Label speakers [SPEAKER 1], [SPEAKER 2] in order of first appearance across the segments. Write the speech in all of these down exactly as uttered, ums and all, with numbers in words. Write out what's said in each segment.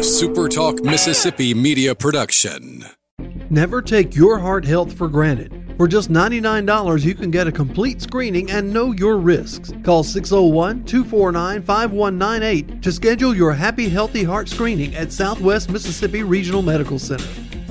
[SPEAKER 1] A Super Talk Mississippi media production.
[SPEAKER 2] Never take your heart health for granted. For just ninety-nine dollars, you can get a complete screening and know your risks. Call six oh one, two four nine, five one nine eight to schedule your Happy Healthy Heart screening at Southwest Mississippi Regional Medical Center.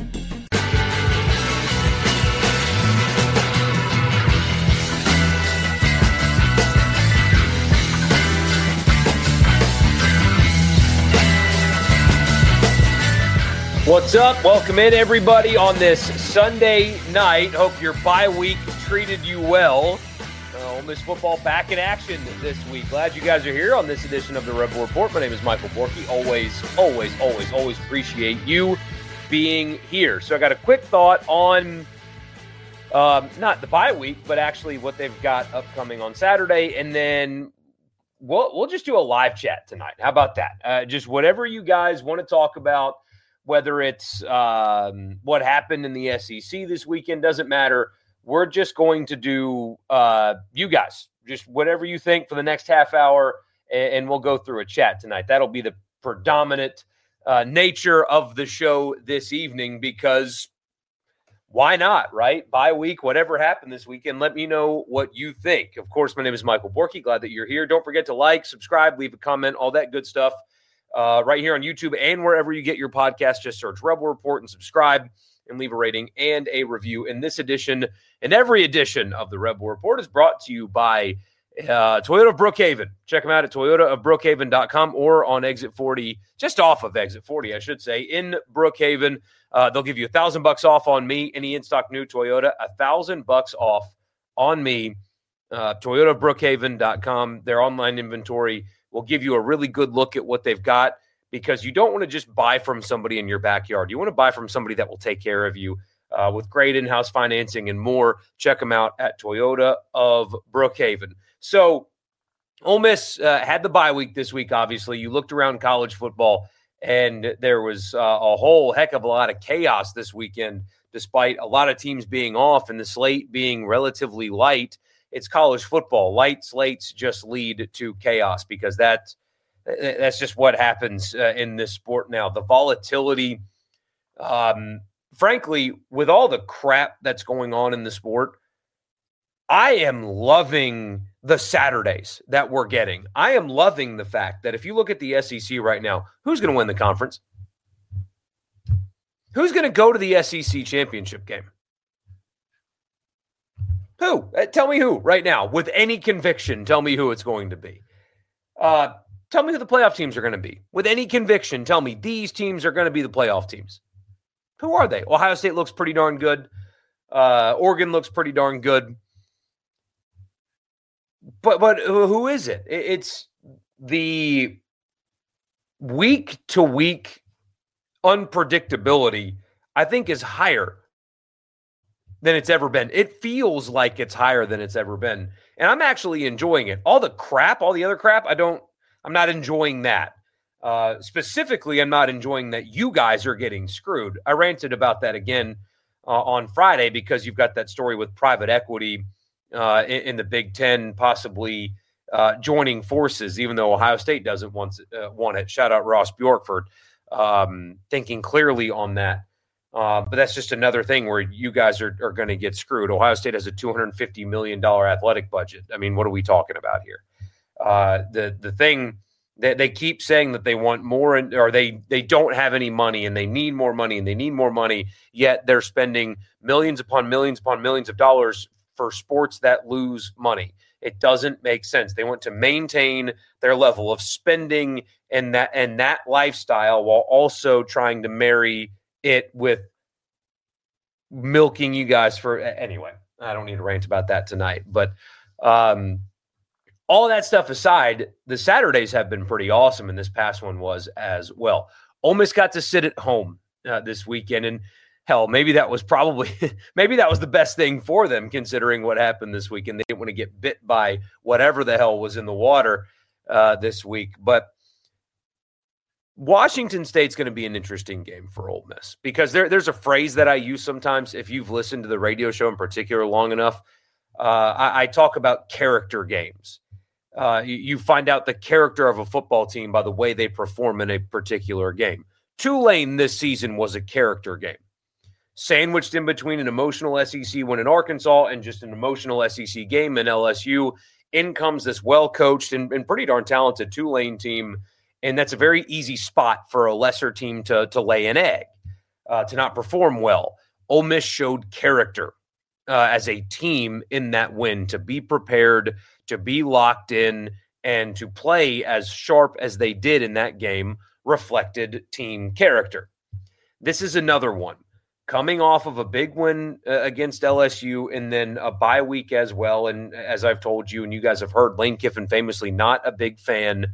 [SPEAKER 3] What's up? Welcome in, everybody, on this Sunday night. Hope your bye week treated you well. Uh, Ole Miss football back in action this week. Glad you guys are here on this edition of the Rebel Report. My name is Michael Borky. Always, always, always, always appreciate you being here. So I got a quick thought on um, not the bye week, but actually what they've got upcoming on Saturday, and then we'll we'll just do a live chat tonight. How about that? Uh, just whatever you guys want to talk about. Whether it's um, what happened in the S E C this weekend, doesn't matter. We're just going to do, uh, you guys, just whatever you think for the next half hour, and, and we'll go through a chat tonight. That'll be the predominant uh, nature of the show this evening, because why not, right? Bye week, whatever happened this weekend, let me know what you think. Of course, my name is Michael Borky. Glad that you're here. Don't forget to like, subscribe, leave a comment, all that good stuff. Uh, right here on YouTube and wherever you get your podcast. Just search Rebel Report and subscribe and leave a rating and a review. In this edition, and every edition of the Rebel Report is brought to you by uh, Toyota of Brookhaven. Check them out at toyota of brookhaven dot com or on Exit forty, just off of Exit forty, I should say, in Brookhaven. Uh, they'll give you a thousand bucks off on me. Any in-stock new Toyota, a thousand bucks off on me. Uh, toyota of brookhaven dot com. Their online inventory will give you a really good look at what they've got, because you don't want to just buy from somebody in your backyard. You want to buy from somebody that will take care of you uh, with great in-house financing and more. Check them out at Toyota of Brookhaven. So Ole Miss uh, had the bye week this week, obviously. You looked around college football, and there was uh, a whole heck of a lot of chaos this weekend, despite a lot of teams being off and the slate being relatively light. It's college football. Light slates just lead to chaos, because that's, that's just what happens uh, in this sport now. The volatility, um, frankly, with all the crap that's going on in the sport, I am loving the Saturdays that we're getting. I am loving the fact that if you look at the S E C right now, who's going to win the conference? Who's going to go to the S E C championship game? Who? Uh, tell me who right now. With any conviction, tell me who it's going to be. Uh, tell me who the playoff teams are going to be. With any conviction, tell me these teams are going to be the playoff teams. Who are they? Ohio State looks pretty darn good. Uh, Oregon looks pretty darn good. But but who is it? It's the week-to-week unpredictability, I think, is higher than it's ever been. It feels like it's higher than it's ever been. And I'm actually enjoying it. All the crap, all the other crap, I don't, I'm not enjoying that. Uh, specifically, I'm not enjoying that you guys are getting screwed. I ranted about that again uh, on Friday, because you've got that story with private equity uh, in, in the Big Ten possibly uh, joining forces, even though Ohio State doesn't want, uh, want it. Shout out Ross Bjorkford, um, thinking clearly on that. Uh, but that's just another thing where you guys are, are going to get screwed. Ohio State has a two hundred fifty million dollars athletic budget. I mean, what are we talking about here? Uh, the the thing that they keep saying that they want more, in, or they they don't have any money, and they need more money, and they need more money, yet they're spending millions upon millions upon millions of dollars for sports that lose money. It doesn't make sense. They want to maintain their level of spending and that and that lifestyle, while also trying to marry it with milking you guys for anyway. I don't need to rant about that tonight, but um, all that stuff aside, the Saturdays have been pretty awesome, and this past one was as well. Ole Miss got to sit at home uh, this weekend, and hell, maybe that was probably maybe that was the best thing for them, considering what happened this weekend. They didn't want to get bit by whatever the hell was in the water uh, this week, but Washington State's going to be an interesting game for Ole Miss, because there, there's a phrase that I use sometimes. If you've listened to the radio show in particular long enough, uh, I, I talk about character games. Uh, you, you find out the character of a football team by the way they perform in a particular game. Tulane this season was a character game, sandwiched in between an emotional S E C win in Arkansas and just an emotional S E C game in L S U. In comes this well-coached and, and pretty darn talented Tulane team, and that's a very easy spot for a lesser team to, to lay an egg, uh, to not perform well. Ole Miss showed character uh, as a team in that win, to be prepared, to be locked in, and to play as sharp as they did in that game reflected team character. This is another one. Coming off of a big win uh, against L S U and then a bye week as well. And as I've told you and you guys have heard, Lane Kiffin famously not a big fan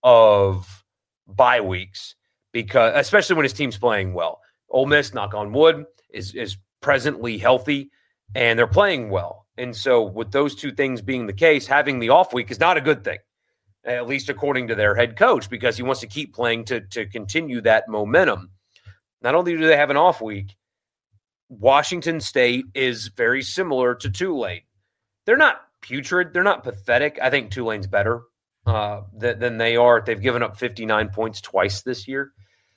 [SPEAKER 3] of bye weeks, because especially when his team's playing well. Ole Miss, knock on wood, is, is presently healthy and they're playing well. And so with those two things being the case, having the off week is not a good thing, at least according to their head coach, because he wants to keep playing to, to continue that momentum. Not only do they have an off week, Washington State is very similar to Tulane. They're not putrid. They're not pathetic. I think Tulane's better uh, th- than they are. They've given up fifty-nine points twice this year.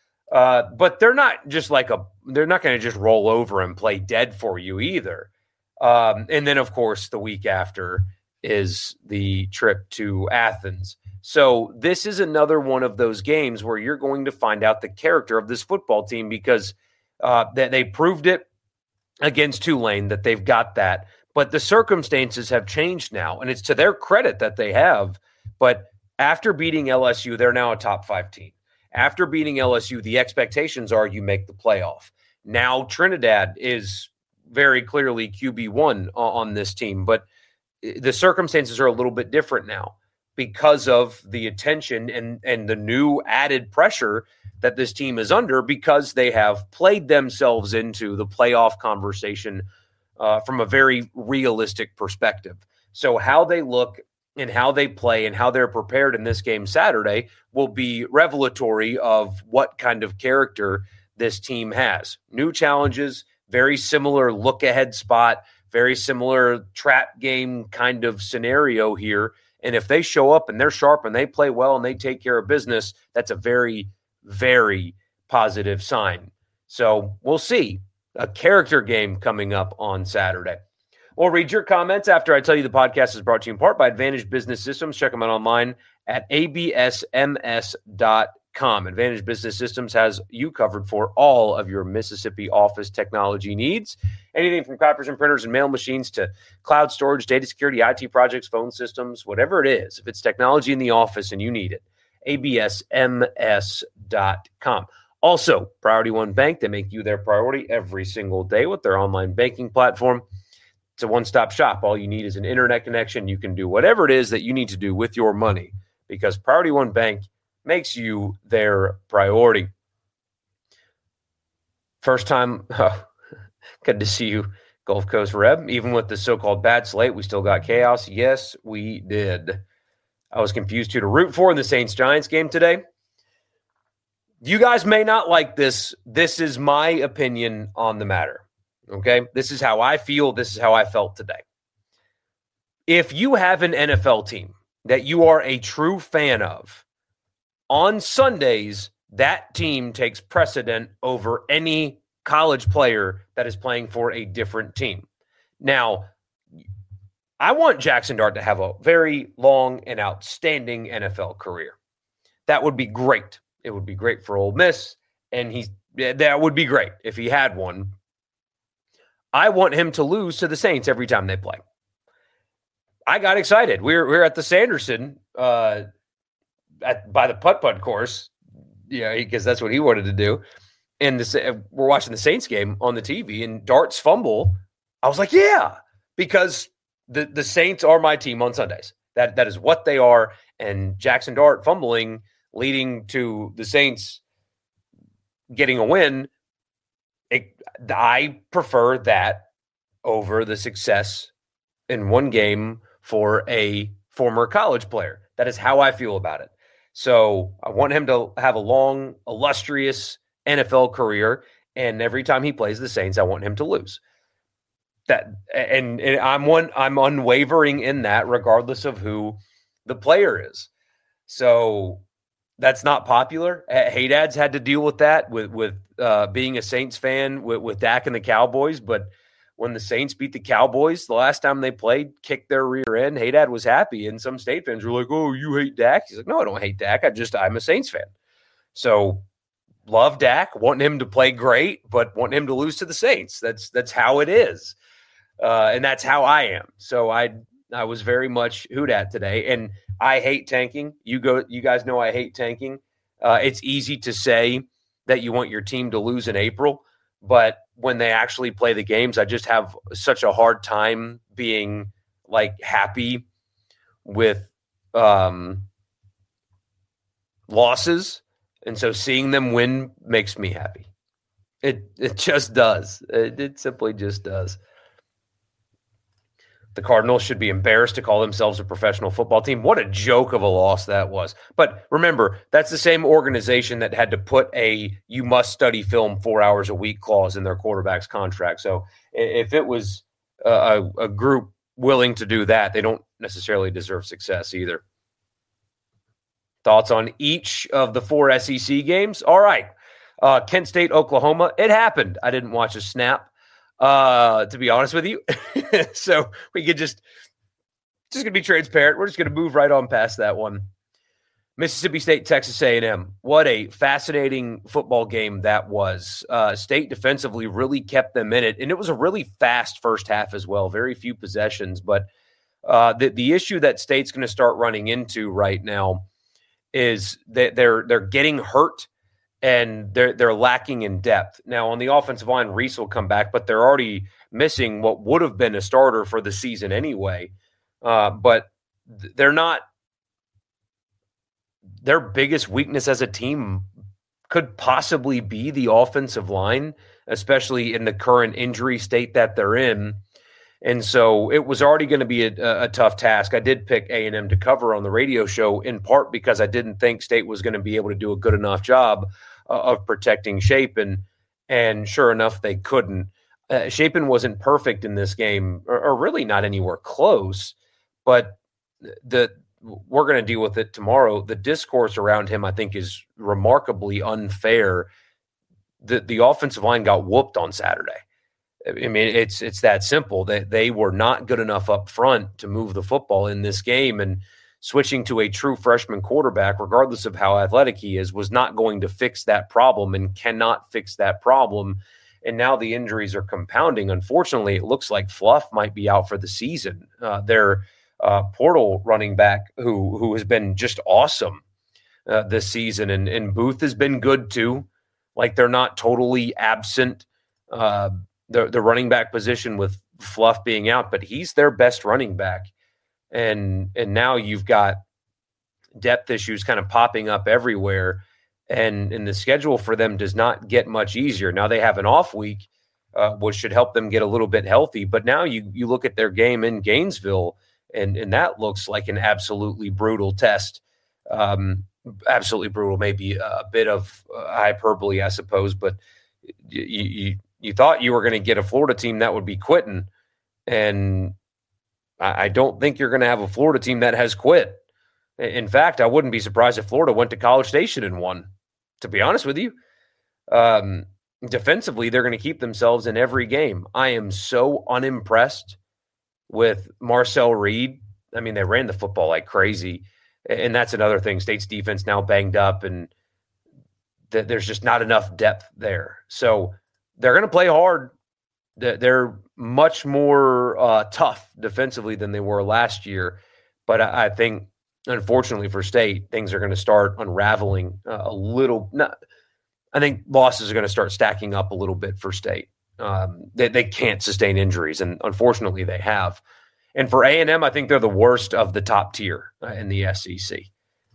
[SPEAKER 3] Uh, but they're not just like a – they're not going to just roll over and play dead for you either. Um, and then, of course, the week after is the trip to Athens. So this is another one of those games where you're going to find out the character of this football team, because uh, they, they proved it against Tulane that they've got that. But the circumstances have changed now, and it's to their credit that they have. But after beating L S U, they're now a top five team. After beating L S U, the expectations are you make the playoff. Now Trinidad is very clearly Q B one on this team, but the circumstances are a little bit different now because of the attention and, and the new added pressure that this team is under, because they have played themselves into the playoff conversation uh, from a very realistic perspective. So how they look and how they play and how they're prepared in this game Saturday will be revelatory of what kind of character this team has. New challenges, very similar look-ahead spot, very similar trap game kind of scenario here. And if they show up and they're sharp and they play well and they take care of business, that's a very, very positive sign. So we'll see. A character game coming up on Saturday. We'll read your comments after I tell you the podcast is brought to you in part by Advantage Business Systems. Check them out online at A B S M S dot com. Advantage Business Systems has you covered for all of your Mississippi office technology needs. Anything from copiers and printers and mail machines to cloud storage, data security, I T projects, phone systems, whatever it is. If it's technology in the office and you need it, A B S M S dot com. Also, Priority One Bank, they make you their priority every single day with their online banking platform. It's a one-stop shop. All you need is an internet connection. You can do whatever it is that you need to do with your money, because Priority One Bank makes you their priority. First time, oh, good to see you, Gulf Coast Reb. Even with the so-called bad slate, we still got chaos. Yes, we did. I was confused who to root for in the Saints-Giants game today. You guys may not like this. This is my opinion on the matter. Okay? This is how I feel. This is how I felt today. If you have an N F L team that you are a true fan of, on Sundays, that team takes precedent over any college player that is playing for a different team. Now, I want Jackson Dart to have a very long and outstanding N F L career. That would be great. It would be great for Ole Miss, and he's that would be great if he had one. I want him to lose to the Saints every time they play. I got excited. We were, we were at the Sanderson uh, at, by the putt-putt course, yeah, because that's what he wanted to do. And the, we're watching the Saints game on the T V, and Dart's fumble. I was like, yeah, because the, the Saints are my team on Sundays. That That is what they are. And Jackson Dart fumbling, leading to the Saints getting a win, it, I prefer that over the success in one game for a former college player. That is how I feel about it. So I want him to have a long, illustrious N F L career, and every time he plays the Saints, I want him to lose. That and, and I'm one. I'm unwavering in that, regardless of who the player is. So that's not popular. Haydad's had to deal with that with with uh, being a Saints fan with, with Dak and the Cowboys. But when the Saints beat the Cowboys the last time they played, kicked their rear end, Haydad was happy. And some State fans were like, "Oh, you hate Dak?" He's like, "No, I don't hate Dak. I just I'm a Saints fan." So love Dak, want him to play great, but want him to lose to the Saints. That's that's how it is, uh, and that's how I am. So I I was very much hoot at today, and I hate tanking. You go. You guys know I hate tanking. Uh, it's easy to say that you want your team to lose in April, but when they actually play the games, I just have such a hard time being like happy with um, losses, and so seeing them win makes me happy. It it just does. It, it simply just does. The Cardinals should be embarrassed to call themselves a professional football team. What a joke of a loss that was. But remember, that's the same organization that had to put a you must study film four hours a week clause in their quarterback's contract. So if it was a, a group willing to do that, they don't necessarily deserve success either. Thoughts on each of the four S E C games? All right. Uh, Kent State, Oklahoma. It happened. I didn't watch a snap. Uh, to be honest with you. So we could just, just gonna be transparent. We're just gonna move right on past that one. Mississippi State, Texas A and M. What a fascinating football game that was. Uh, State defensively really kept them in it, and it was a really fast first half as well. Very few possessions, but uh, the the issue that State's going to start running into right now is that they're they're getting hurt. And they're they're lacking in depth. Now, on the offensive line, Reese will come back, but they're already missing what would have been a starter for the season anyway. Uh, but they're not – their biggest weakness as a team could possibly be the offensive line, especially in the current injury state that they're in. And so it was already going to be a, a tough task. I did pick A and M to cover on the radio show in part because I didn't think State was going to be able to do a good enough job uh, of protecting Shapen. And sure enough, they couldn't. Uh, Shapen wasn't perfect in this game, or, or really not anywhere close. But the we're going to deal with it tomorrow. The discourse around him, I think, is remarkably unfair. The the offensive line got whooped on Saturday. I mean, it's it's that simple. That they, they were not good enough up front to move the football in this game, and switching to a true freshman quarterback, regardless of how athletic he is, was not going to fix that problem and cannot fix that problem. And now the injuries are compounding. Unfortunately, it looks like Fluff might be out for the season. Uh, their uh, portal running back, who who has been just awesome uh, this season, and, and Booth has been good too. Like, they're not totally absent. Uh, The the running back position with Fluff being out, but he's their best running back. And and now you've got depth issues kind of popping up everywhere. And, and the schedule for them does not get much easier. Now they have an off week, uh, which should help them get a little bit healthy. But now you you look at their game in Gainesville, and, and that looks like an absolutely brutal test. Um, absolutely brutal, maybe a bit of uh, hyperbole, I suppose, but you, you You thought you were going to get a Florida team that would be quitting, and I, I don't think you're going to have a Florida team that has quit. In fact, I wouldn't be surprised if Florida went to College Station and won, to be honest with you. Um, defensively, they're going to keep themselves in every game. I am so unimpressed with Marcel Reed. I mean, they ran the football like crazy, and that's another thing. State's defense now banged up, and th- there's just not enough depth there. So they're going to play hard. They're much more uh, tough defensively than they were last year. But I think, unfortunately for State, things are going to start unraveling uh, a little. Not, I think losses are going to start stacking up a little bit for State. Um, they, they can't sustain injuries, and unfortunately they have. And for A and M, I think they're the worst of the top tier uh, in the S E C.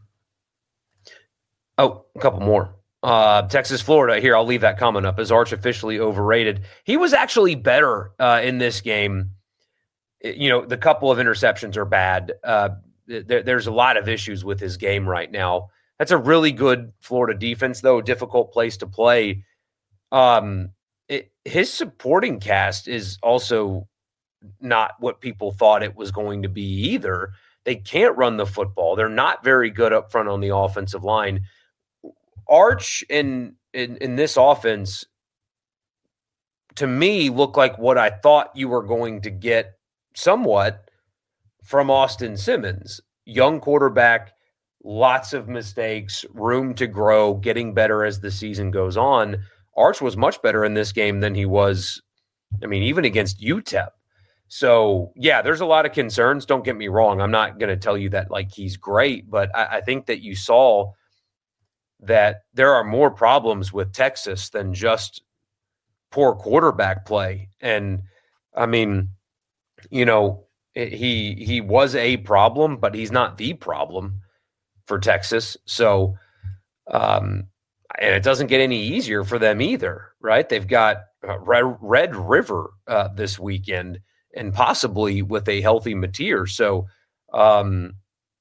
[SPEAKER 3] Oh, a couple more. Uh, Texas, Florida. Here, I'll leave that comment up. Is Arch officially overrated? He was actually better uh, in this game. You know, the couple of interceptions are bad. Uh, there, there's a lot of issues with his game right now. That's a really good Florida defense, though. Difficult place to play. Um, it, his supporting cast is also not what people thought it was going to be either. They can't run the football. They're not very good up front on the offensive line. Arch in in, in this offense, to me, looked like what I thought you were going to get somewhat from Austin Simmons. Young quarterback, lots of mistakes, room to grow, getting better as the season goes on. Arch was much better in this game than he was, I mean, even against U T E P. So, yeah, there's a lot of concerns. Don't get me wrong. I'm not going to tell you that, like, he's great, but I, I think that you saw that there are more problems with Texas than just poor quarterback play. And, I mean, you know, he he was a problem, but he's not the problem for Texas. So, um, and it doesn't get any easier for them either, right? They've got uh, Red, Red River uh, this weekend, and possibly with a healthy Mateer. So, um,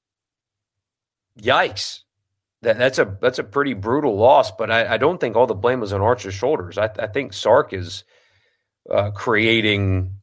[SPEAKER 3] yikes. That, that's a that's a pretty brutal loss, but I, I don't think all the blame was on Arch's shoulders. I, I think Sark is uh, creating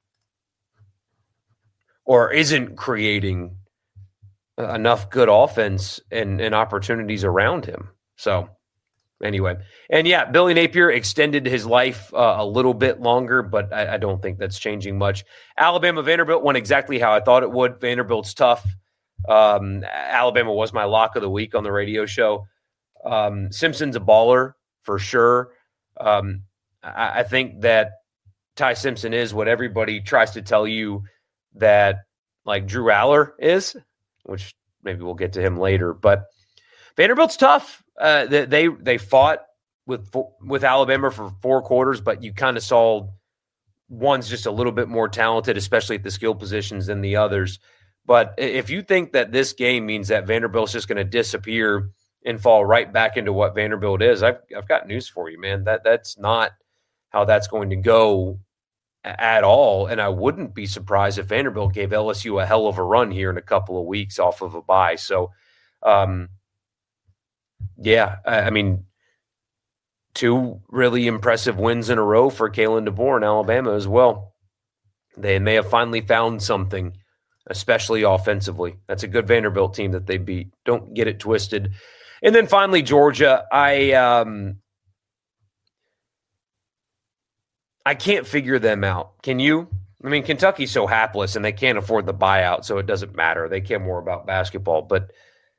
[SPEAKER 3] or isn't creating enough good offense and, and opportunities around him. So, anyway. And, yeah, Billy Napier extended his life uh, a little bit longer, but I, I don't think that's changing much. Alabama Vanderbilt went exactly how I thought it would. Vanderbilt's tough. Um, Alabama was my lock of the week on the radio show. Um, Simpson's a baller for sure. Um, I, I think that Ty Simpson is what everybody tries to tell you that, like, Drew Aller is, which maybe we'll get to him later. But Vanderbilt's tough. Uh, they, they they fought with with Alabama for four quarters, but you kind of saw one's just a little bit more talented, especially at the skill positions, than the others. But if you think that this game means that Vanderbilt's just going to disappear and fall right back into what Vanderbilt is, I've I've got news for you, man. That that's not how that's going to go at all. And I wouldn't be surprised if Vanderbilt gave L S U a hell of a run here in a couple of weeks off of a bye. So, um, yeah, I, I mean, two really impressive wins in a row for Kalen DeBoer in Alabama as well. They may have finally found something, especially offensively. That's a good Vanderbilt team that they beat. Don't get it twisted. And then finally, Georgia. I um, I can't figure them out. Can you? I mean, Kentucky's so hapless, and they can't afford the buyout, so it doesn't matter. They care more about basketball. But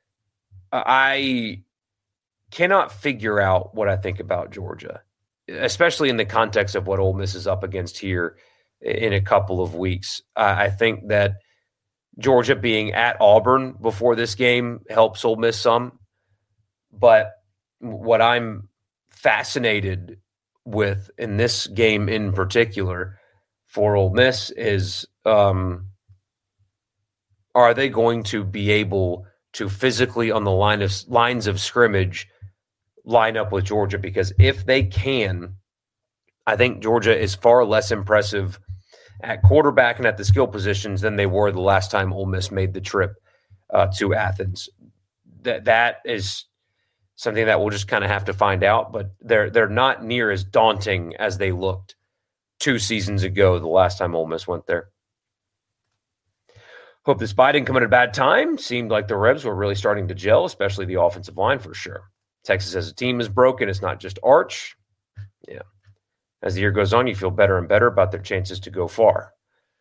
[SPEAKER 3] I cannot figure out what I think about Georgia, especially in the context of what Ole Miss is up against here in a couple of weeks. I think that Georgia being at Auburn before this game helps Ole Miss some. But what I'm fascinated with in this game in particular for Ole Miss is, um, are they going to be able to physically on the line of lines of scrimmage line up with Georgia? Because if they can, I think Georgia is far less impressive at quarterback and at the skill positions than they were the last time Ole Miss made the trip uh, to Athens. That that is something that we'll just kind of have to find out, but they're they're not near as daunting as they looked two seasons ago, the last time Ole Miss went there. Hope this bye didn't come at a bad time. Seemed like the Rebs were really starting to gel, especially the offensive line for sure. Texas as a team is broken. It's not just Arch. Yeah. As the year goes on, you feel better and better about their chances to go far.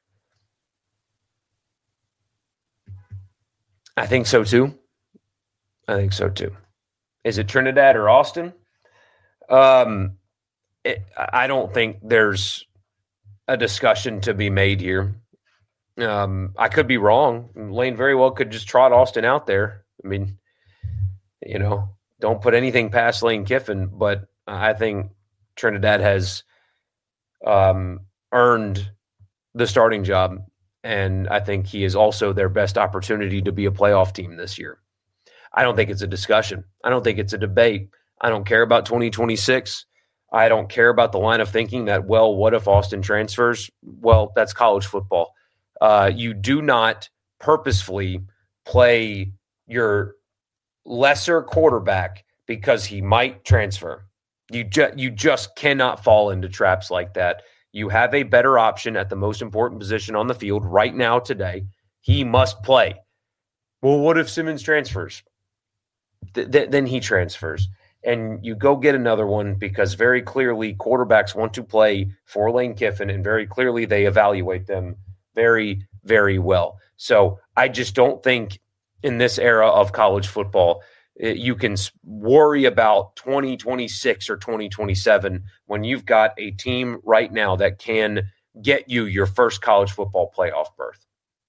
[SPEAKER 3] I think so too. I think so too. Is it Trinidad or Austin? Um, it, I don't think there's a discussion to be made here. Um, I could be wrong. Lane very well could just trot Austin out there. I mean, you know, don't put anything past Lane Kiffin, but I think Trinidad has um, earned the starting job, and I think he is also their best opportunity to be a playoff team this year. I don't think it's a discussion. I don't think it's a debate. I don't care about twenty twenty-six. I don't care about the line of thinking that, well, what if Austin transfers? Well, that's college football. Uh, you do not purposefully play your lesser quarterback because he might transfer. You, ju- you just cannot fall into traps like that. You have a better option at the most important position on the field right now today. He must play. Well, what if Simmons transfers? Th- th- then he transfers. And you go get another one because very clearly quarterbacks want to play for Lane Kiffin, and very clearly they evaluate them very, very well. So I just don't think in this era of college football you can worry about twenty twenty-six or twenty twenty-seven when you've got a team right now that can get you your first college football playoff berth.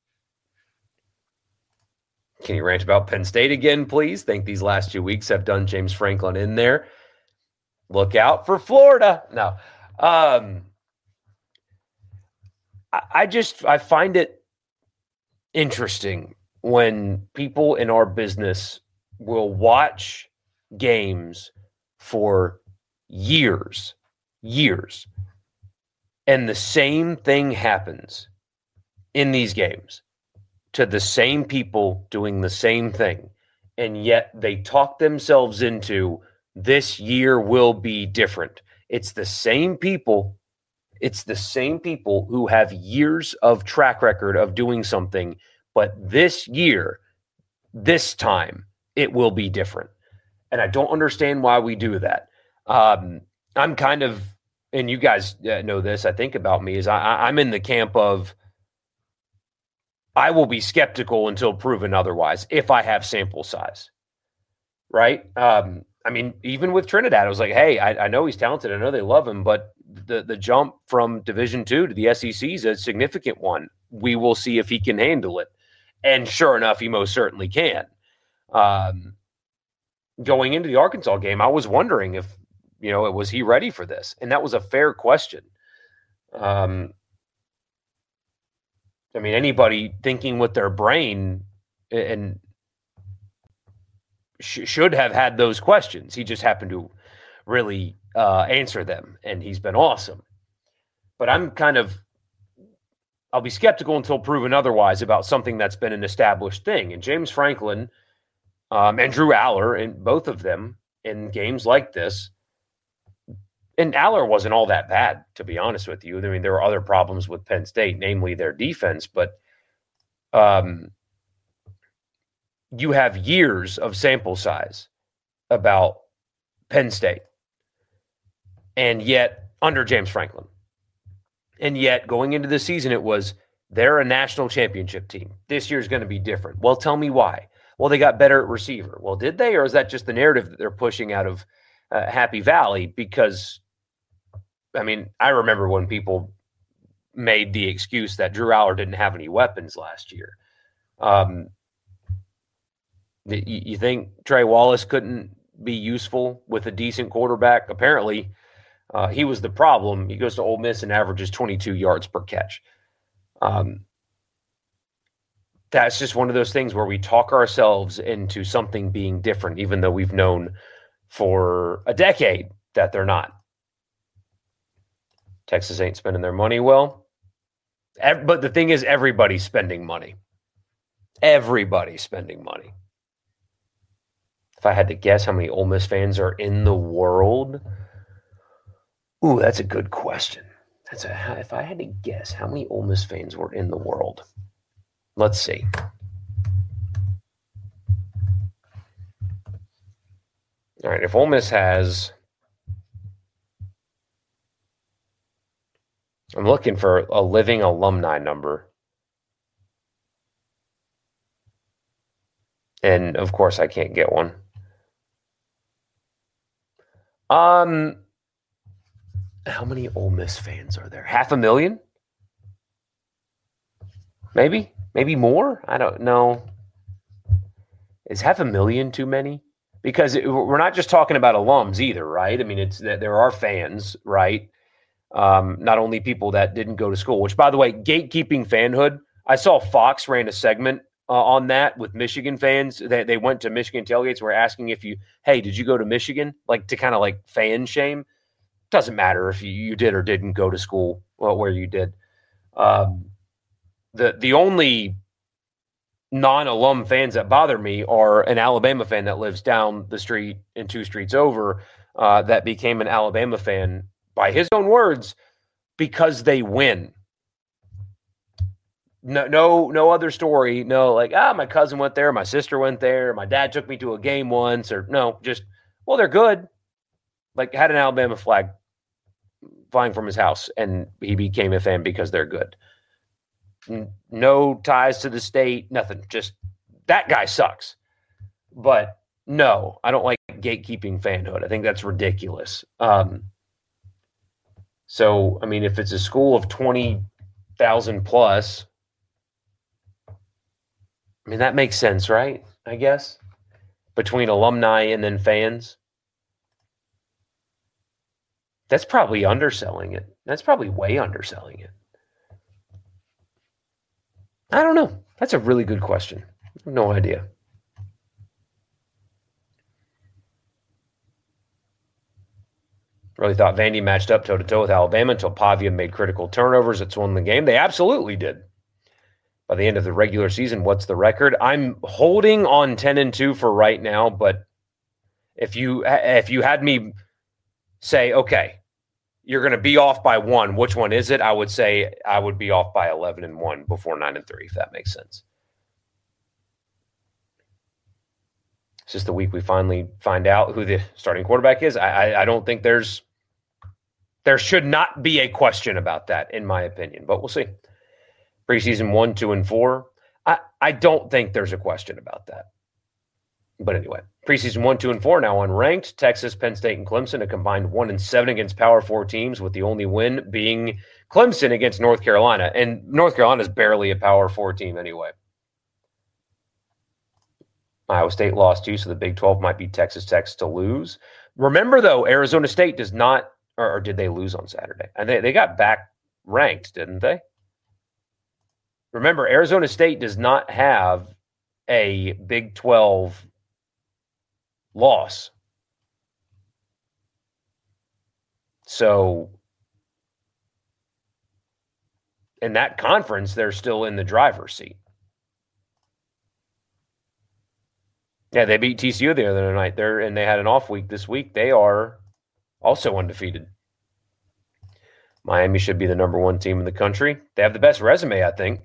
[SPEAKER 3] Can you rant about Penn State again, please? Think these last two weeks have done James Franklin in there. Look out for Florida. No. Um, I, I just, I find it interesting when people in our business will watch games for years, years, and the same thing happens in these games to the same people doing the same thing, and yet they talk themselves into this year will be different. It's the same people. It's the same people who have years of track record of doing something, but this year, this time, it will be different. And I don't understand why we do that. Um, I'm kind of, and you guys know this, I think about me, is I, I'm in the camp of I will be skeptical until proven otherwise if I have sample size, right? Um, I mean, even with Trinidad, I was like, hey, I, I know he's talented. I know they love him, but the, the jump from Division two to the S E C is a significant one. We will see if he can handle it. And sure enough, he most certainly can. Um, going into the Arkansas game, I was wondering if, you know, was he ready for this? And that was a fair question. Um, I mean, anybody thinking with their brain and sh- should have had those questions. He just happened to really uh, answer them, and he's been awesome. But I'm kind of, I'll be skeptical until proven otherwise about something that's been an established thing. And James Franklin um, and Drew Aller, and both of them in games like this, and Aller wasn't all that bad, to be honest with you. I mean, there were other problems with Penn State, namely their defense, but um, you have years of sample size about Penn State, and yet under James Franklin. And yet going into the season, it was they're a national championship team. This year's going to be different. Well, tell me why. Well, they got better at receiver. Well, did they? Or is that just the narrative that they're pushing out of uh, Happy Valley? Because I mean, I remember when people made the excuse that Drew Aller didn't have any weapons last year. Um, you, you think Trey Wallace couldn't be useful with a decent quarterback? Apparently, uh, he was the problem. He goes to Ole Miss and averages twenty-two yards per catch. Um, that's just one of those things where we talk ourselves into something being different, even though we've known for a decade that they're not. Texas ain't spending their money well. But the thing is, everybody's spending money. Everybody's spending money. If I had to guess how many Ole Miss fans are in the world, ooh, that's a good question. That's a, if I had to guess how many Ole Miss fans were in the world, let's see. All right, if Ole Miss has, I'm looking for a living alumni number. And, of course, I can't get one. Um, how many Ole Miss fans are there? Half a million? Maybe? Maybe more? I don't know. Is half a million too many? Because it, we're not just talking about alums either, right? I mean, it's that there are fans, right? Um, not only people that didn't go to school, which, by the way, gatekeeping fanhood. I saw Fox ran a segment uh, on that with Michigan fans. They, they went to Michigan tailgates. Were asking if you, hey, did you go to Michigan? Like to kind of like fan shame. Doesn't matter if you, you did or didn't go to school well, where you did. Um, the the only non-alum fans that bother me are an Alabama fan that lives down the street and two streets over uh, that became an Alabama fan, by his own words, because they win. No, no, no other story. No, like, ah, my cousin went there, my sister went there, my dad took me to a game once, or no, just, well, they're good. Like, had an Alabama flag flying from his house, and he became a fan because they're good. No ties to the state, nothing. Just that guy sucks. But no, I don't like gatekeeping fanhood. I think that's ridiculous. Um, so, I mean, if it's a school of twenty thousand plus, I mean, that makes sense, right? I guess between alumni and then fans. That's probably underselling it. That's probably way underselling it. I don't know. That's a really good question. No idea. Really thought Vandy matched up toe-to-toe with Alabama until Pavia made critical turnovers. It's won the game. They absolutely did. By the end of the regular season, what's the record? I'm holding on ten and two for right now, but if you if you had me say, okay, you're going to be off by one, which one is it? I would say I would be off by eleven and one before nine and three, if that makes sense. It's just the week we finally find out who the starting quarterback is. I, I, I don't think there's there should not be a question about that, in my opinion, but we'll see. Preseason one, two, and four. I, I don't think there's a question about that. But anyway, preseason one, two, and four now unranked. Texas, Penn State, and Clemson, a combined one and seven against Power Four teams, with the only win being Clemson against North Carolina. And North Carolina is barely a Power Four team anyway. Iowa State lost too, so the Big twelve might be Texas Tech to lose. Remember, though, Arizona State does not, or, or did they lose on Saturday? And they, they got back ranked, didn't they? Remember, Arizona State does not have a Big twelve loss. So in that conference, they're still in the driver's seat. Yeah, they beat T C U the other night. They're and they had an off week this week. They are also undefeated. Miami should be the number one team in the country. They have the best resume, I think.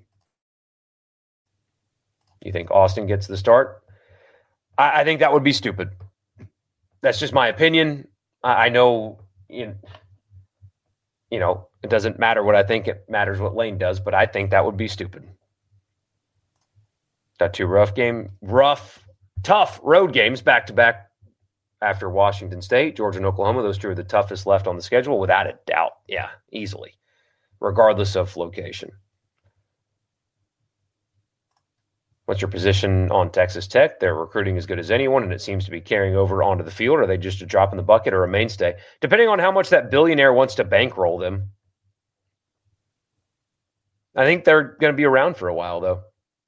[SPEAKER 3] You think Austin gets the start? I, I think that would be stupid. That's just my opinion. I, I know, you, you know, it doesn't matter what I think. It matters what Lane does, but I think that would be stupid. Got two rough game, rough, tough road games back-to-back after Washington State, Georgia, and Oklahoma. Those two are the toughest left on the schedule, without a doubt. Yeah, easily, regardless of location. What's your position on Texas Tech? Their recruiting as good as anyone, and it seems to be carrying over onto the field. Are they just a drop in the bucket or a mainstay? Depending on how much that billionaire wants to bankroll them. I think they're going to be around for a while, though.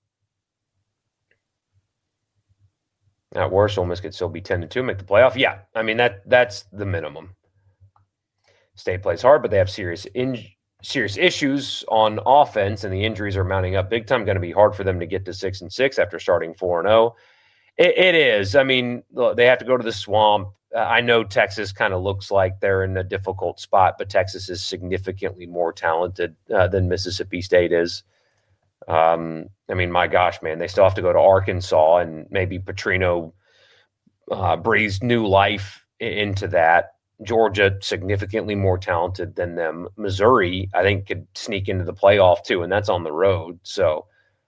[SPEAKER 3] At worst, Ole Miss could still be ten to two, make the playoff. Yeah, I mean, that that's the minimum. State plays hard, but they have serious in, serious issues on offense, and the injuries are mounting up big time. Going to be hard for them to get to six and six after starting four and zero. It, it is. I mean, they have to go to the swamp. Uh, I know Texas kind of looks like they're in a difficult spot, but Texas is significantly more talented uh, than Mississippi State is. Um, I mean, my gosh, man, they still have to go to Arkansas, and maybe Petrino uh, breathes new life into that. Georgia, significantly more talented than them. Missouri, I think, could sneak into the playoff too, and that's on the road. So,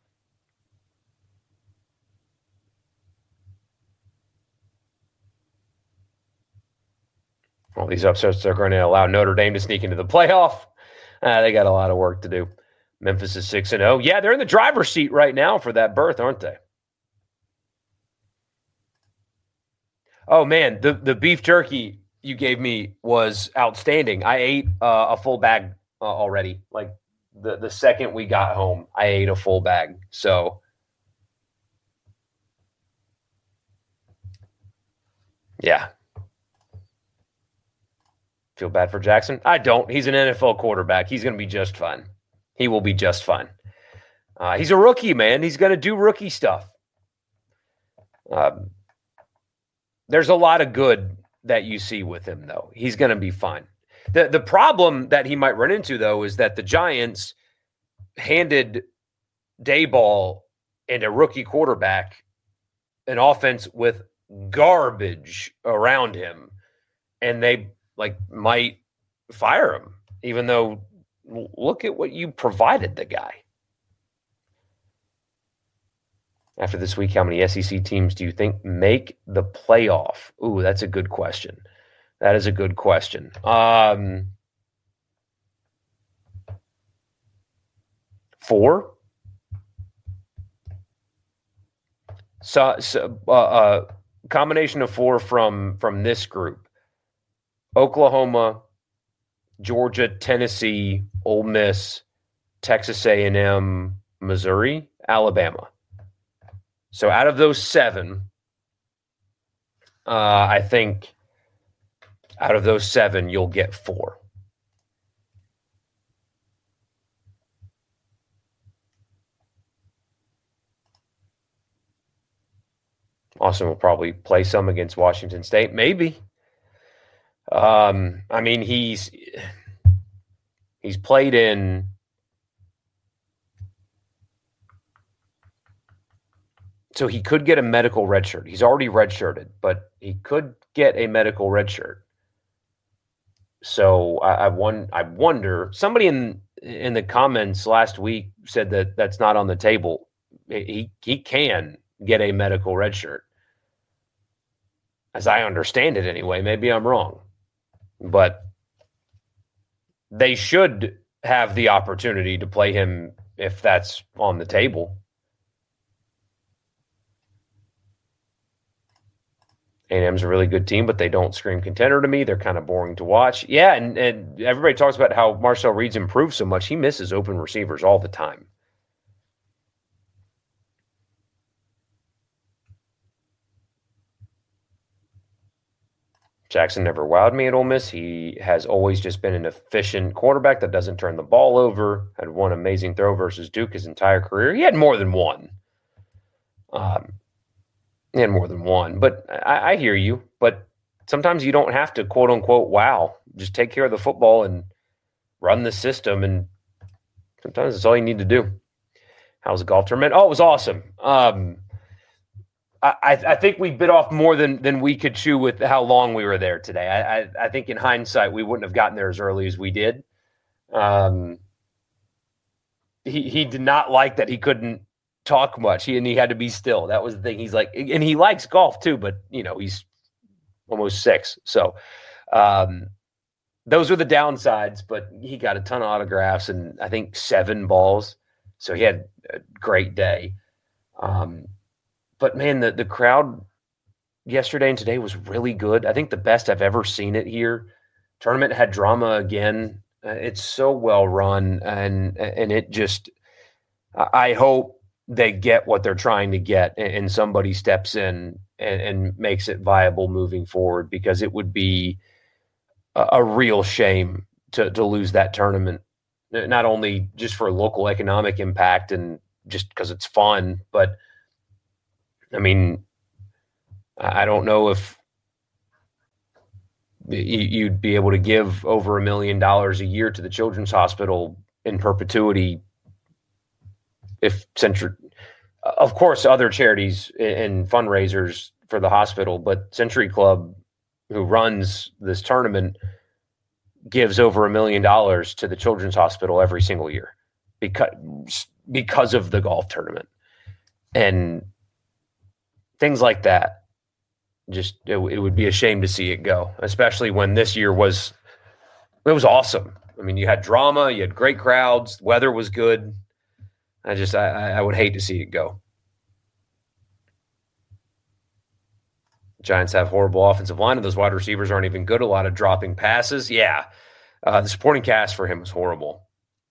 [SPEAKER 3] all these upsets are going to allow Notre Dame to sneak into the playoff. Uh, they got a lot of work to do. Memphis is six and oh. Yeah, they're in the driver's seat right now for that berth, aren't they? Oh, man, the, the beef jerky you gave me was outstanding. I ate uh, a full bag uh, already. Like, the, the second we got home, I ate a full bag. So, yeah. Feel bad for Jackson? I don't. He's an N F L quarterback. He's going to be just fine. He will be just fine. Uh, he's a rookie, man. He's going to do rookie stuff. Um, there's a lot of good that you see with him, though. He's going to be fine. The, the problem that he might run into, though, is that the Giants handed Daboll and a rookie quarterback, an offense with garbage around him, and they like might fire him, even though look at what you provided the guy. After this week, how many S E C teams do you think make the playoff? Ooh, that's a good question. That is a good question. Um, four. So, so uh, uh, combination of four from from this group: Oklahoma, Georgia, Tennessee, Ole Miss, Texas A and M, Missouri, Alabama. So out of those seven, uh, I think out of those seven, you'll get four. Austin will probably play some against Washington State. Maybe. Um, I mean, he's he's played in so he could get a medical red shirt. He's already redshirted, but he could get a medical red shirt. So I, I, won, I wonder. Somebody in in the comments last week said that that's not on the table. He he can get a medical red shirt, as I understand it anyway. Maybe I'm wrong, but they should have the opportunity to play him if that's on the table. A and M's a really good team, but they don't scream contender to me. They're kind of boring to watch. Yeah, and, and everybody talks about how Marcel Reed's improved so much. He misses open receivers all the time. Jackson never wowed me at Ole Miss. He has always just been an efficient quarterback that doesn't turn the ball over. Had one amazing throw versus Duke his entire career. He had more than one. Um, he had more than one. But I, I hear you. But sometimes you don't have to, quote unquote, wow. Just take care of the football and run the system. And sometimes that's all you need to do. How was the golf tournament? Oh, it was awesome. Um, I, I think we bit off more than, than we could chew with how long we were there today. I, I, I think in hindsight, we wouldn't have gotten there as early as we did. Um, he he did not like that he couldn't talk much. He and he had to be still. That was the thing. He's like, and he likes golf too, but you know, he's almost six. So um, those are the downsides, but he got a ton of autographs and I think seven balls. So he had a great day. Um, But, man, the, the crowd yesterday and today was really good. I think the best I've ever seen it here. Tournament had drama again. Uh, it's so well run, and and it just – I hope they get what they're trying to get and, and somebody steps in and, and makes it viable moving forward, because it would be a, a real shame to, to lose that tournament, not only just for local economic impact and just because it's fun, but – I mean, I don't know if you'd be able to give over a million dollars a year to the Children's Hospital in perpetuity if Century, of course, other charities and fundraisers for the hospital, but Century Club, who runs this tournament, gives over a million dollars to the Children's Hospital every single year because, because of the golf tournament. And things like that, just it, it would be a shame to see it go, especially when this year was it was awesome. I mean, you had drama, you had great crowds, weather was good. I just I, I would hate to see it go. Giants have horrible offensive line, and those wide receivers aren't even good. A lot of dropping passes. Yeah, uh, the supporting cast for him was horrible.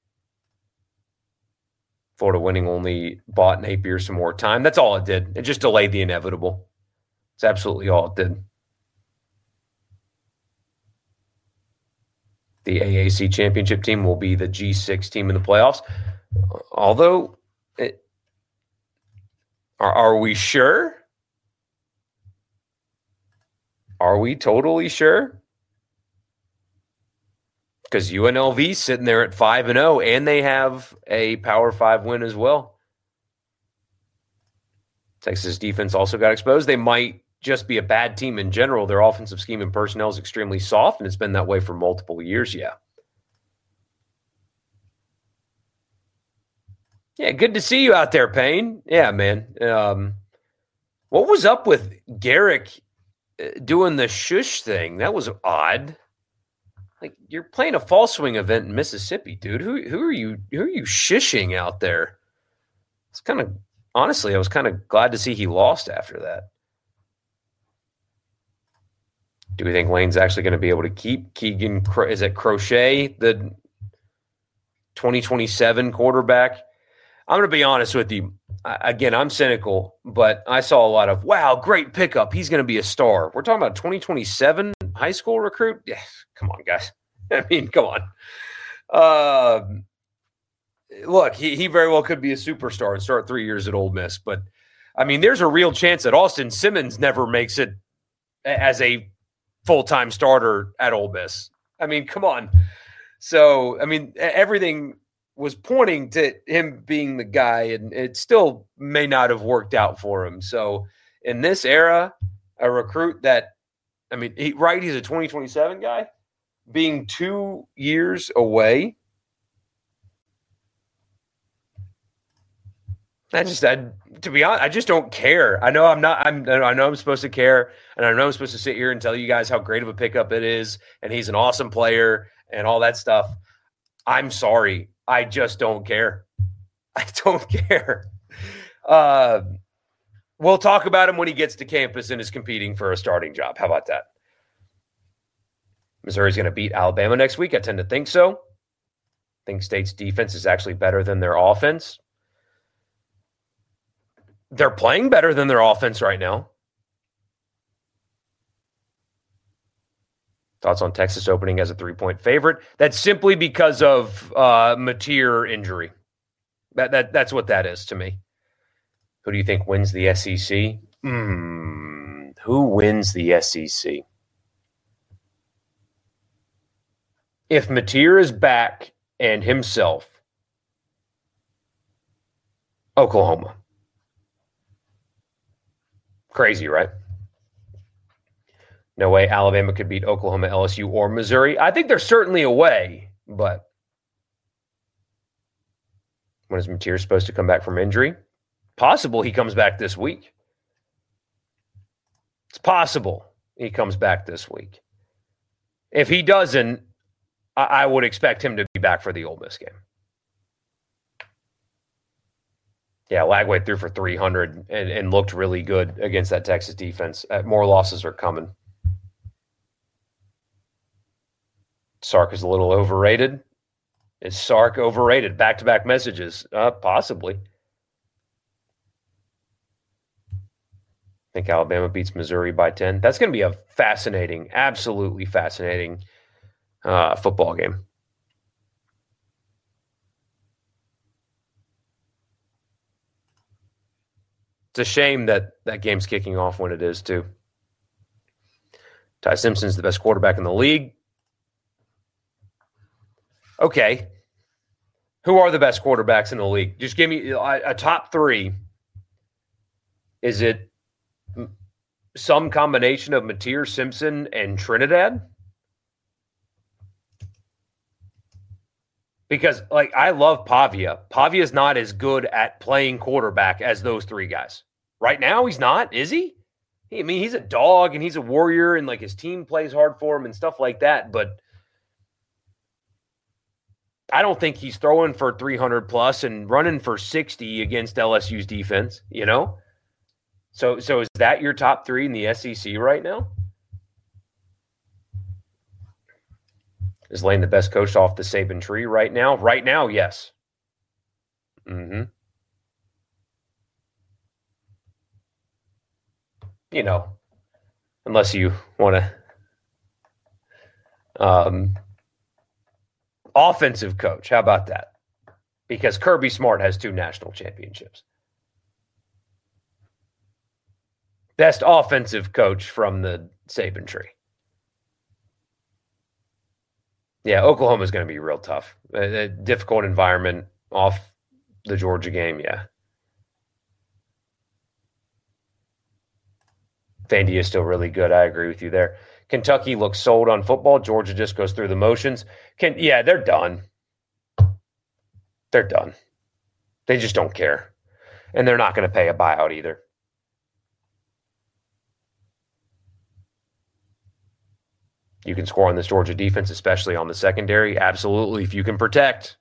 [SPEAKER 3] Florida winning only bought Napier some more time. That's all it did. It just delayed the inevitable. It's absolutely all it did. The A A C championship team will be the G six team in the playoffs. Although, it, are, are we sure? Are we totally sure? Because U N L V's sitting there at five and oh, and they have a Power Five win as well. Texas defense also got exposed. They might just be a bad team in general. Their offensive scheme and personnel is extremely soft, and it's been that way for multiple years. Yeah. Yeah, good to see you out there, Payne. Yeah, man. Um, what was up with Garrick doing the shush thing? That was odd. Like, you're playing a fall swing event in Mississippi, dude. Who who are you who are you shushing out there? It's kind of honestly, I was kind of glad to see he lost after that. Do we think Lane's actually going to be able to keep Keegan? Is it Crochet, the twenty twenty-seven quarterback? I'm going to be honest with you. Again, I'm cynical, but I saw a lot of, wow, great pickup. He's going to be a star. We're talking about twenty twenty-seven high school recruit? Yeah, come on, guys. I mean, come on. Uh, look, he, he very well could be a superstar and start three years at Ole Miss. But, I mean, there's a real chance that Austin Simmons never makes it as a full-time starter at Ole Miss. I mean, come on. So, I mean, everything was pointing to him being the guy, and it still may not have worked out for him. So in this era, a recruit that, I mean, he, right, he's a twenty twenty-seven guy, being two years away. I just, I, to be honest, I just don't care. I know I'm not, I'm, I know I'm supposed to care, and I know I'm supposed to sit here and tell you guys how great of a pickup it is, and he's an awesome player and all that stuff. I'm sorry. I just don't care. I don't care. Uh, we'll talk about him when he gets to campus and is competing for a starting job. How about that? Missouri's going to beat Alabama next week. I tend to think so. I think State's defense is actually better than their offense. They're playing better than their offense right now. Thoughts on Texas opening as a three-point favorite? That's simply because of uh, Mateer injury. That that that's what that is to me. Who do you think wins the S E C? Hmm. Who wins the S E C? If Mateer is back and himself, Oklahoma. Crazy, right? No way Alabama could beat Oklahoma, L S U, or Missouri. I think there's certainly a way, but when is Mateer supposed to come back from injury? Possible he comes back this week. It's possible he comes back this week. If he doesn't, I, I would expect him to be back for the Ole Miss game. Yeah, Lagway threw for three hundred and, and looked really good against that Texas defense. Uh, more losses are coming. Sark is a little overrated. Is Sark overrated? Back-to-back messages. Uh, possibly. I think Alabama beats Missouri by ten. That's going to be a fascinating, absolutely fascinating uh, football game. It's a shame that that game's kicking off when it is, too. Ty Simpson's the best quarterback in the league. Okay. Who are the best quarterbacks in the league? Just give me a, a top three. Is it some combination of Mateer, Simpson, and Trinidad? Because, like, I love Pavia. Pavia's not as good at playing quarterback as those three guys. Right now, he's not, is he? I mean, he's a dog, and he's a warrior, and, like, his team plays hard for him and stuff like that, but I don't think he's throwing for three hundred plus and running for sixty against L S U's defense, you know? So, so is that your top three in the S E C right now? Is Lane the best coach off the Saban tree right now? Right now, yes. Mm-hmm. You know, unless you want to um, offensive coach. How about that? Because Kirby Smart has two national championships. Best offensive coach from the Saban tree. Yeah, Oklahoma is going to be real tough. A, a difficult environment off the Georgia game, yeah. Vandy is still really good. I agree with you there. Kentucky looks sold on football. Georgia just goes through the motions. Can yeah, they're done. They're done. They just don't care. And they're not going to pay a buyout either. You can score on this Georgia defense, especially on the secondary. Absolutely, if you can protect.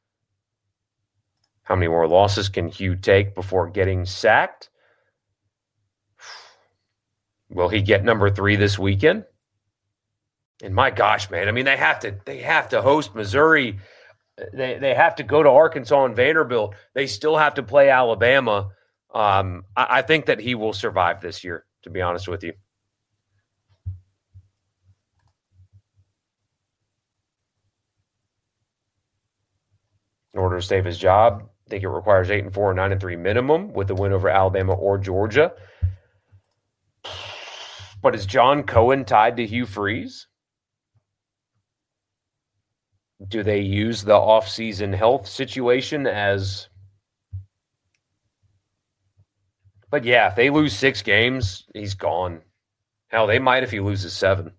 [SPEAKER 3] How many more losses can Hugh take before getting sacked? Will he get number three this weekend? And my gosh, man, I mean, they have to they have to host Missouri. They they have to go to Arkansas and Vanderbilt. They still have to play Alabama. Um, I, I think that he will survive this year, to be honest with you. In order to save his job, I think it requires eight and four, nine and three minimum with the win over Alabama or Georgia. But is John Cohen tied to Hugh Freeze? Do they use the offseason health situation as... But yeah, if they lose six games, he's gone. Hell, they might if he loses seven.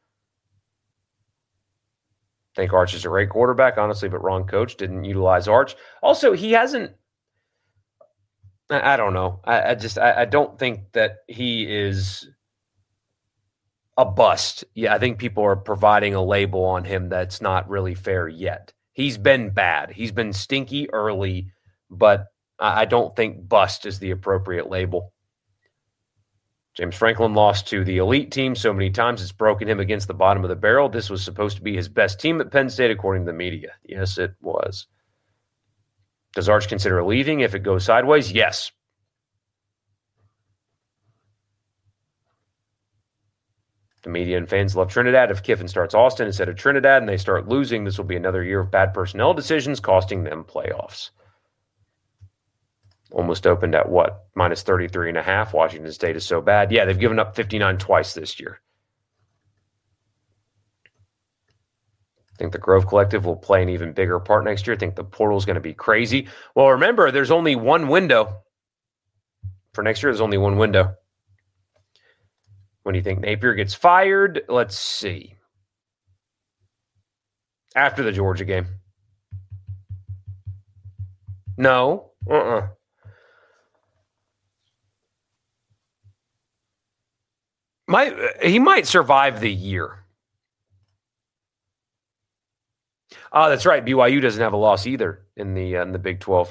[SPEAKER 3] I think Arch is a great quarterback, honestly, but wrong coach. Didn't utilize Arch. Also, he hasn't... I, I don't know. I, I just... I, I don't think that he is... a bust. Yeah, I think people are providing a label on him that's not really fair yet. He's been bad. He's been stinky early, but I don't think bust is the appropriate label. James Franklin lost to the elite team so many times it's broken him against the bottom of the barrel. This was supposed to be his best team at Penn State, according to the media. Yes, it was. Does Arch consider leaving if it goes sideways? Yes. The media and fans love Trinidad. If Kiffin starts Austin instead of Trinidad and they start losing, this will be another year of bad personnel decisions costing them playoffs. Almost opened at what? Minus thirty-three and a half. Washington State is so bad. Yeah, they've given up fifty-nine twice this year. I think the Grove Collective will play an even bigger part next year. I think the portal is going to be crazy. Well, remember, there's only one window. For next year, there's only one window. When do you think Napier gets fired? Let's see. After the Georgia game. No. Uh-uh. Might, he might survive the year. Oh, that's right. B Y U doesn't have a loss either in the uh, in the Big twelve.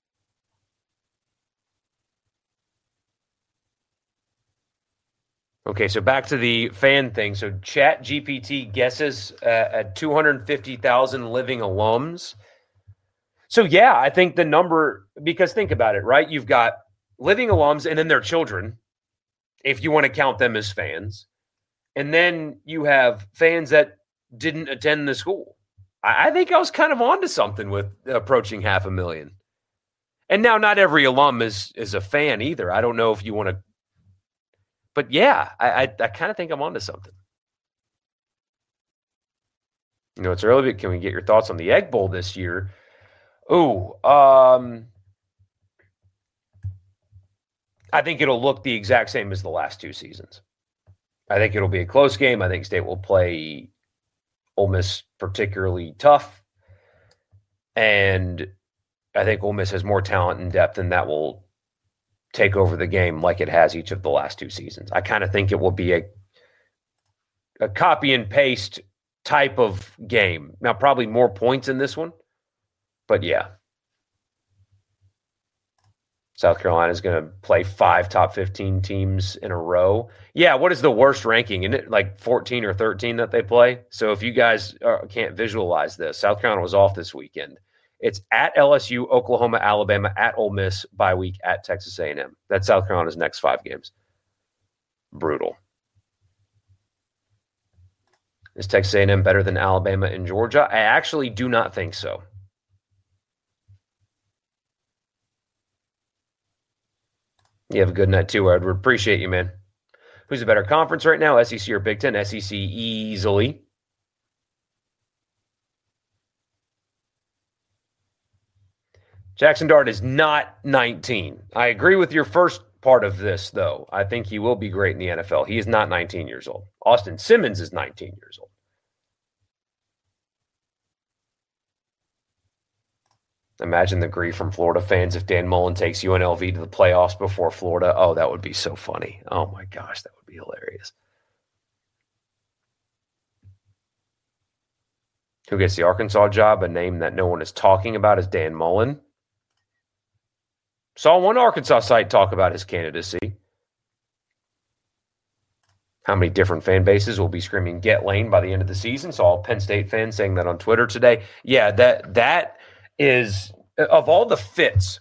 [SPEAKER 3] Okay, so back to the fan thing. So Chat G P T guesses uh, at two hundred fifty thousand living alums. So yeah, I think the number, because think about it, right? You've got living alums and then their children, if you want to count them as fans. And then you have fans that didn't attend the school. I, I think I was kind of onto something with approaching half a million. And now not every alum is is a fan either. I don't know if you want to. But yeah, I I, I kind of think I'm onto something. You know, it's early, but can we get your thoughts on the Egg Bowl this year? Oh, um, I think it'll look the exact same as the last two seasons. I think it'll be a close game. I think State will play Ole Miss particularly tough. And I think Ole Miss has more talent and depth, and that will take over the game like it has each of the last two seasons. I kind of think it will be a a copy and paste type of game. Now, probably more points in this one, but yeah. South Carolina is going to play five top fifteen teams in a row. Yeah, what is the worst ranking? Isn't it like fourteen or thirteen that they play? So if you guys are, can't visualize this, South Carolina was off this weekend. It's at L S U, Oklahoma, Alabama, at Ole Miss, bye week, at Texas A and M. That's South Carolina's next five games. Brutal. Is Texas A and M better than Alabama and Georgia? I actually do not think so. You have a good night too, Edward. Appreciate you, man. Who's a better conference right now, S E C or Big Ten? S E C easily. Jackson Dart is not nineteen. I agree with your first part of this, though. I think he will be great in the N F L. He is not nineteen years old. Austin Simmons is nineteen years old. Imagine the grief from Florida fans if Dan Mullen takes U N L V to the playoffs before Florida. Oh, that would be so funny. Oh, my gosh, that would be hilarious. Who gets the Arkansas job? A name that no one is talking about is Dan Mullen. Saw one Arkansas site talk about his candidacy. How many different fan bases will be screaming "Get Lane" by the end of the season? Saw a Penn State fan saying that on Twitter today. Yeah, that that is, of all the fits,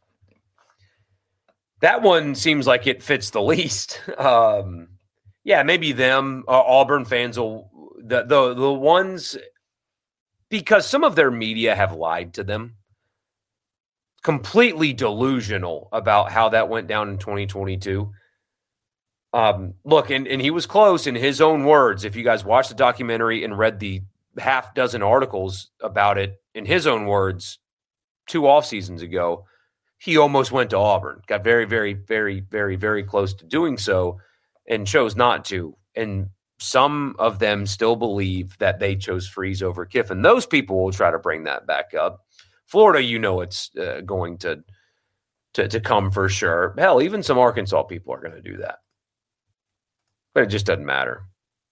[SPEAKER 3] that one seems like it fits the least. Um, yeah, maybe them. Uh, Auburn fans will the the the ones, because some of their media have lied to them. Completely delusional about how that went down in twenty twenty-two. Um, look, and, and he was close in his own words. If you guys watched the documentary and read the half dozen articles about it, in his own words, two off seasons ago, he almost went to Auburn. Got very, very, very, very, very close to doing so and chose not to. And some of them still believe that they chose Freeze over Kiffin. Those people will try to bring that back up. Florida, you know, it's uh, going to, to to come for sure. Hell, even some Arkansas people are going to do that. But it just doesn't matter.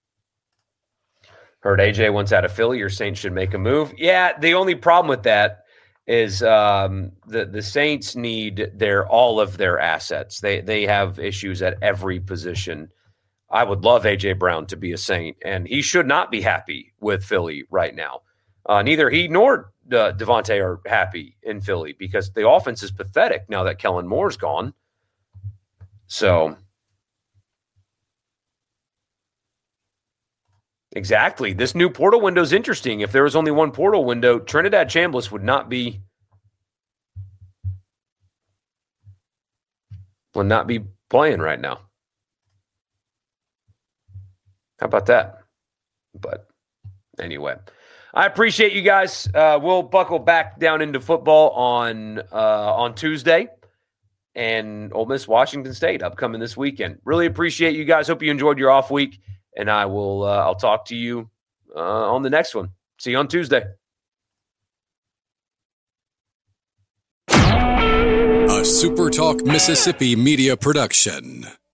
[SPEAKER 3] Heard A J wants out of Philly. Your Saints should make a move. Yeah, the only problem with that is um, the the Saints need their all of their assets. They they have issues at every position. I would love A J Brown to be a Saint, and he should not be happy with Philly right now. Uh, neither he nor uh, Devontae are happy in Philly because the offense is pathetic now that Kellen Moore's gone. So, exactly. This new portal window is interesting. If there was only one portal window, Trinidad Chambliss would not be would not be playing right now. How about that? But anyway, I appreciate you guys. Uh, we'll buckle back down into football on uh, on Tuesday, and Ole Miss Washington State upcoming this weekend. Really appreciate you guys. Hope you enjoyed your off week, and I will. Uh, I'll talk to you uh, on the next one. See you on Tuesday.
[SPEAKER 1] A SuperTalk Mississippi media production.